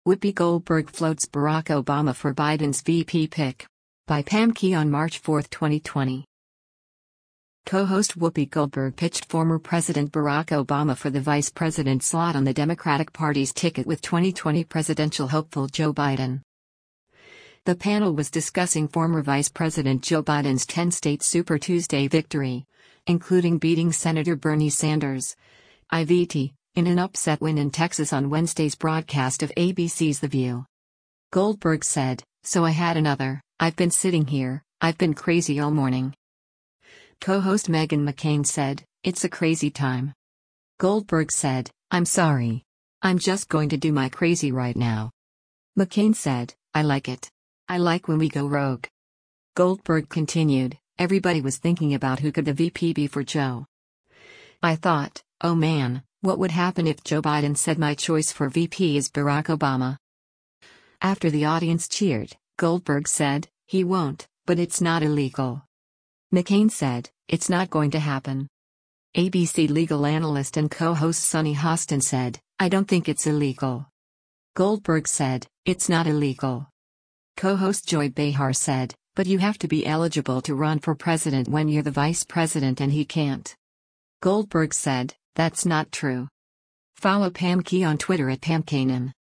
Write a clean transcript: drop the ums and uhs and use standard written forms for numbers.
Whoopi Goldberg floats Barack Obama for Biden's VP pick. By Pam Key on March 4, 2020. Co-host Whoopi Goldberg pitched former President Barack Obama for the vice president slot on the Democratic Party's ticket with 2020 presidential hopeful Joe Biden. The panel was discussing former Vice President Joe Biden's 10-state Super Tuesday victory, including beating Senator Bernie Sanders, IVT, in an upset win in Texas on Wednesday's broadcast of ABC's The View. Goldberg said, "So I had another, I've been sitting here, I've been crazy all morning." Co-host Meghan McCain said, "It's a crazy time." Goldberg said, "I'm sorry. I'm just going to do my crazy right now." McCain said, "I like it. I like when we go rogue." Goldberg continued, "Everybody was thinking about who could the VP be for Joe. I thought, oh man, what would happen if Joe Biden said my choice for VP is Barack Obama?" After the audience cheered, Goldberg said, "He won't, but it's not illegal." McCain said, "It's not going to happen." ABC legal analyst and co-host Sunny Hostin said, "I don't think it's illegal." Goldberg said, "It's not illegal." Co-host Joy Behar said, "But you have to be eligible to run for president when you're the vice president and he can't." Goldberg said, "That's not true." Follow Pam Key on Twitter at PamKanan.